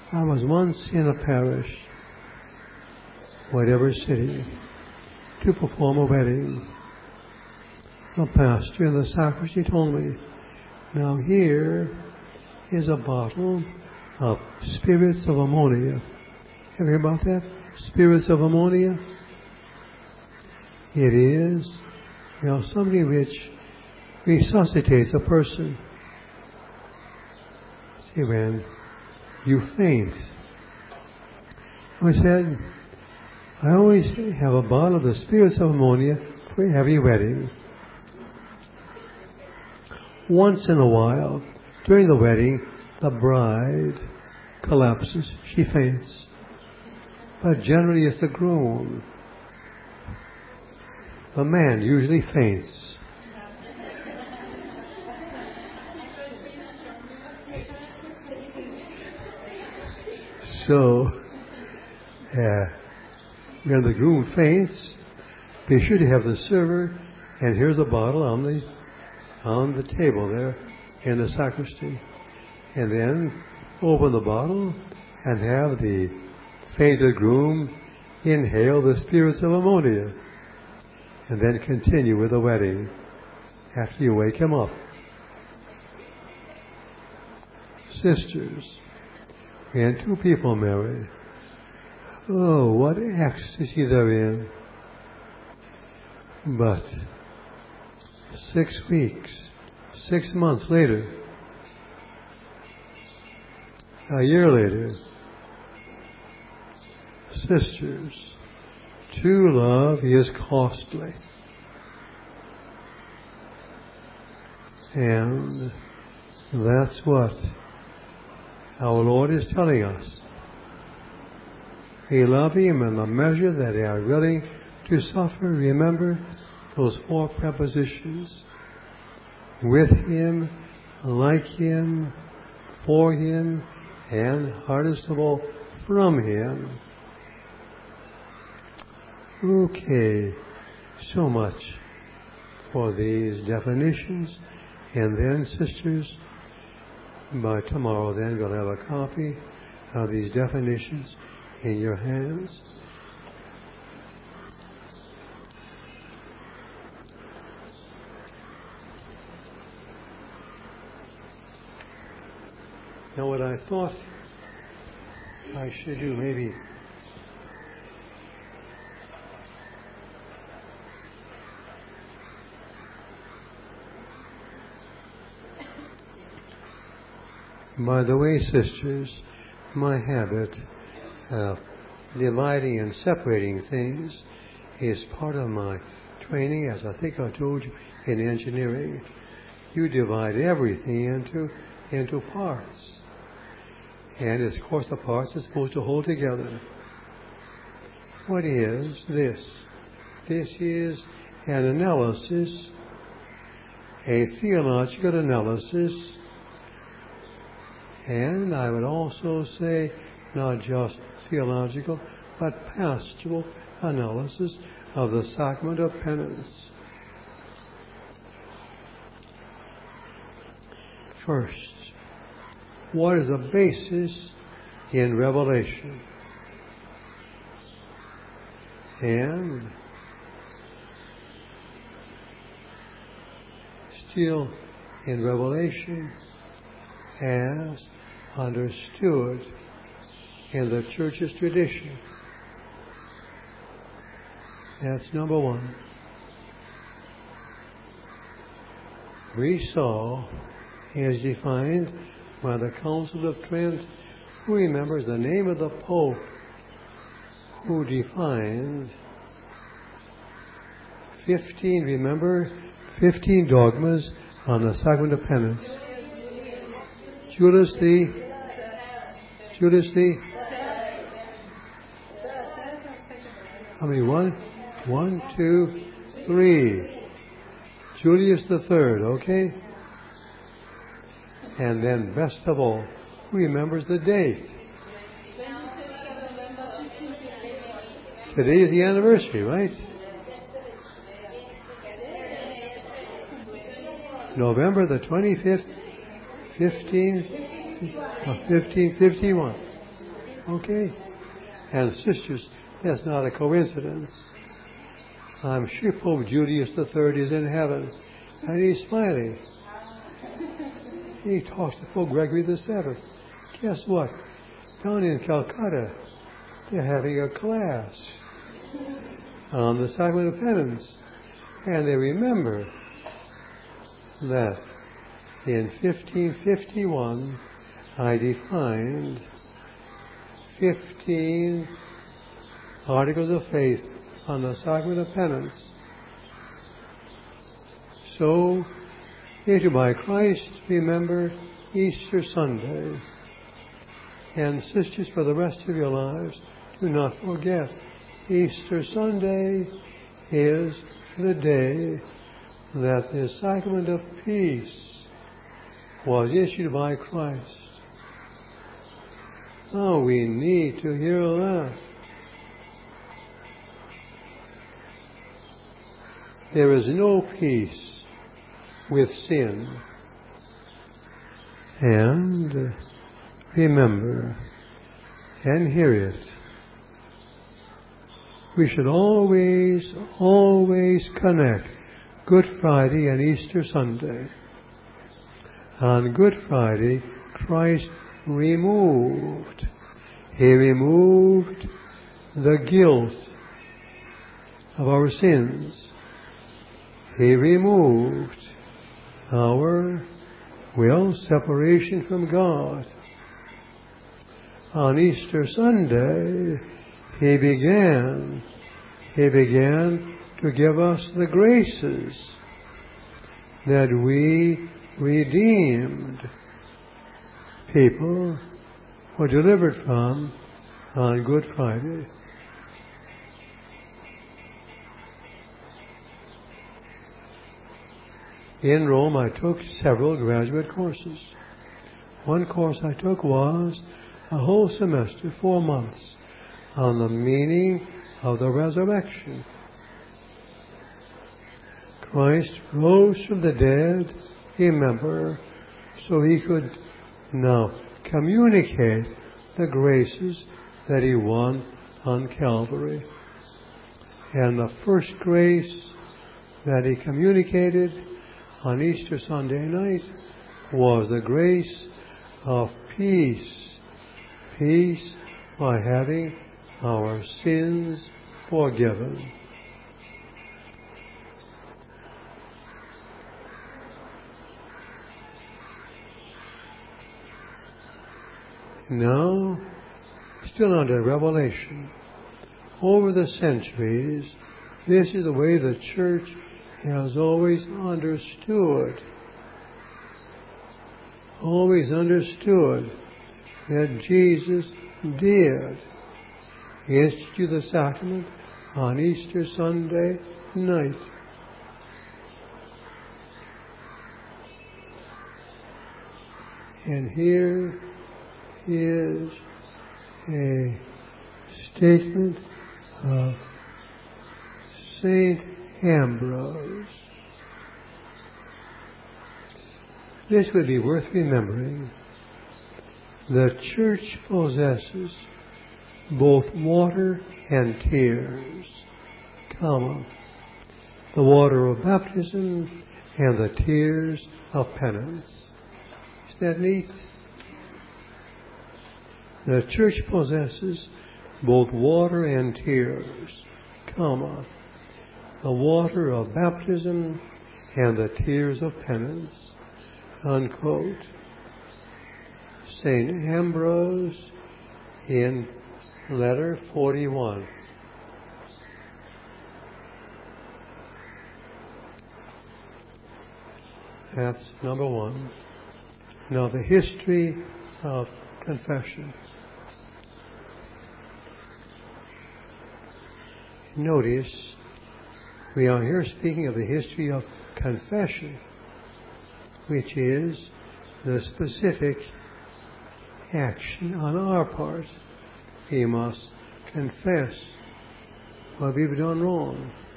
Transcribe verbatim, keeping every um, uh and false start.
I was once in a parish, whatever city, to perform a wedding. The pastor in the sacristy told me, now here is a bottle of spirits of ammonia. Have you heard about that? Spirits of ammonia? It is, you know, something which resuscitates a person. See, when you faint. I said, I always have a bottle of the spirits of ammonia for a heavy wedding. Once in a while, during the wedding, the bride collapses. She faints. But generally it's the groom. The man usually faints. So, uh, when the groom faints, be sure to have the server, and here's a bottle on the on the table there in the sacristy. And then open the bottle and have the fainted groom inhale the spirits of ammonia. And then continue with the wedding after you wake him up. Sisters, we had two people married. Oh, what ecstasy they're in. But six weeks, six months later, a year later, sisters, true love is costly. And that's what our Lord is telling us. We love Him in the measure that they are willing to suffer. Remember those four prepositions. With Him, like Him, for Him, and hardest of all, from Him. Okay, so much for these definitions. And then, sisters, by tomorrow then we'll have a copy of these definitions in your hands. Now what I thought I should do, maybe by the way, sisters, my habit of dividing and separating things is part of my training, as I think I told you, in engineering. You divide everything into into parts. And of course the parts are supposed to hold together. What is this? This is an analysis, a theological analysis, and I would also say not just theological, but pastoral analysis of the sacrament of penance. First, what is the basis in revelation? And still in revelation as understood in the Church's tradition. That's number one. We saw as defined by the Council of Trent. Who remembers the name of the Pope who defined fifteen, remember, fifteen dogmas on the sacrament of penance? Julius the, Julius the, how many? One, one, two, three. Julius the Third, okay? And then, best of all, who remembers the date? Today is the anniversary, right? November the twenty-fifth, fifteen, fifteen fifty-one. Okay? And sisters, that's not a coincidence. I'm sure Pope Julius the Third is in heaven, and he's smiling. He talks to Pope Gregory the Seventh. Guess what? Down in Calcutta, they're having a class on the Sacrament of Penance. And they remember that in fifteen fifty-one, I defined fifteen articles of faith on the Sacrament of Penance. So, here by Christ, remember Easter Sunday. And sisters, for the rest of your lives, do not forget, Easter Sunday is the day that the sacrament of peace was issued by Christ. Oh, we need to hear that. There is no peace with sin. And remember and hear it. We should always, always connect Good Friday and Easter Sunday. On Good Friday, Christ removed. He removed the guilt of our sins. He removed our, well, separation from God. On Easter Sunday, He began, He began to give us the graces that we redeemed people were delivered from on Good Friday. In Rome, I took several graduate courses. One course I took was a whole semester, four months, on the meaning of the resurrection. Christ rose from the dead, remember, so He could now communicate the graces that He won on Calvary. And the first grace that He communicated on Easter Sunday night was the grace of peace. Peace by having our sins forgiven. Now, still under revelation, over the centuries, this is the way the church has always understood, always understood that Jesus did institute the sacrament on Easter Sunday night. And here is a statement of Saint Ambrose. This would be worth remembering. The church possesses both water and tears, comma, the water of baptism and the tears of penance. Is that neat? The church possesses both water and tears, comma, the water of baptism and the tears of penance, unquote. Saint Ambrose in letter forty-one. That's number one. Now the history of confession. Notice, we are here speaking of the history of confession, which is the specific action on our part. We must confess what we've done wrong.